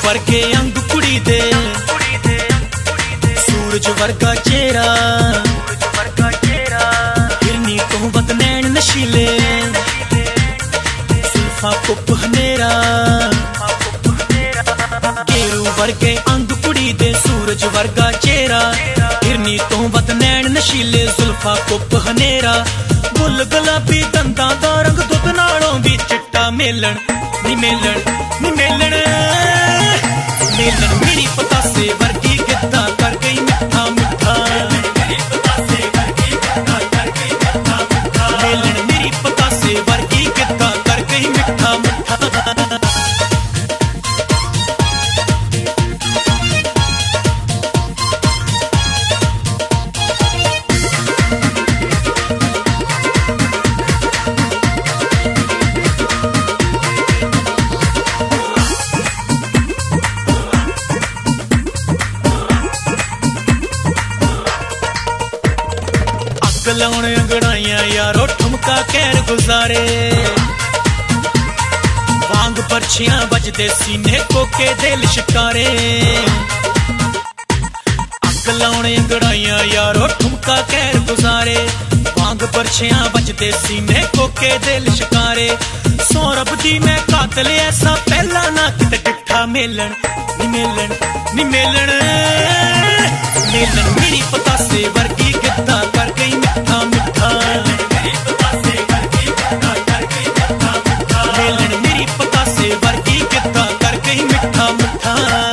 वर्गे अंग कुड़ी दे, सूरज वर्गा चेहरा, हिरनी तो वत नैन नशीले, सुल्फा कुप हनेरा। गेरू वर्गे अंग कुड़ी दे, सूरज वर्गा चेहरा, हिरनी तो वत नैन नशीले, जुल्फा कुप हनेरा। बुल गुलाबी दंदां दा रंग दुध नालों भी चिट्टा, मेलन नी मेलन नी मेलन, मेलन मेरी पतासे वर्गी गिद्दा कर गई मिठा मिठा, मेलन मेरी पतासे वर्गी गिद्दा कर गई मिठा मिठा। लाउन अंगड़ाइया यारो ठुमका कैर गुजारे, वांग परछियां बजदे सीने कोके दिल शिकारे। अग लाउन अंगड़ाइया यारो ठुमका कैर गुजारे, वांग परछियां बजदे सीने कोके दिल शिकारे। सौरभ दी मैं कातल ऐसा पहला ना किते डिठा, मेलन नी मेलन नी मेलन, मेलन मेरी पतासे वर्गी गिद्दा कर गई मिठा मिठा, मेलन मेरी पतासे वर्गी गिद्दा कर गई मिठा मिठा।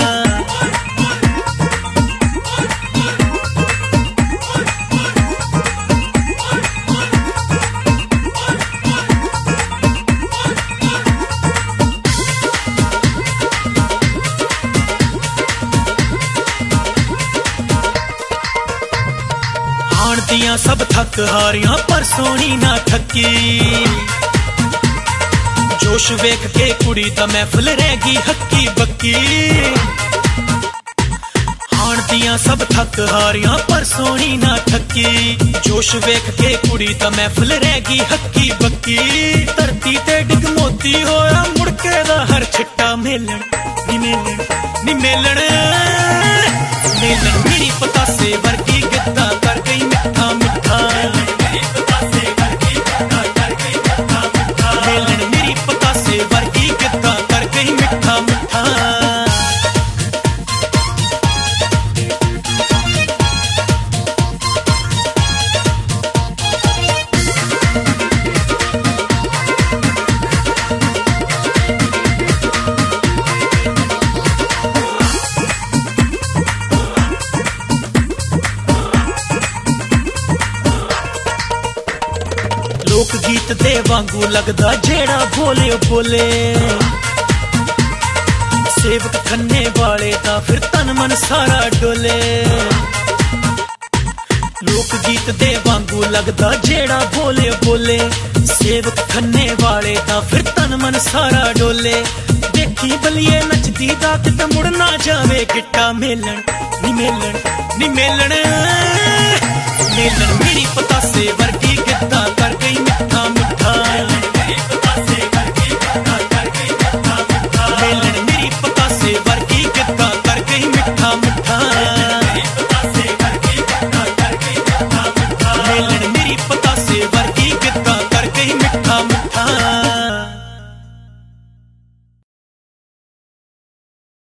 हाण दियां सब थक हारियां पर सोनी ना थकी, जोश वेख के कुड़ी दा महफिल रह गई हक्की बक्की। हाण दियां सब थक हारियां पर सोनी ना थकी, जोश वेख के कुड़ी दा महफिल रह गई हक्की बक्की। धरती ते डिग मोती होया मुड़के दा हर छिट्टा, मेलन नी मेलन नी मेलन, मेलन मेरी पतासे वर्गी गिद्दा कर गई मिठा मिठा, मेलन मेरी पतासे वर्गी गिद्दा कर गई मिठा मिठा। लोक गीत दे वांगू लगदा जेड़ा बोले बोले, सेवक खन्ने वाले दा फिर तन मन सारा डोले। लोक गीत दे वांगू लगदा जेड़ा बोले बोले, सेवक खन्ने वाले दा फिर तन मन सारा डोले। देखी बलिए नचदी दा किते मुड़ ना जावे गिट्टा, मेलन नी मेलन नी मेलन, मेलन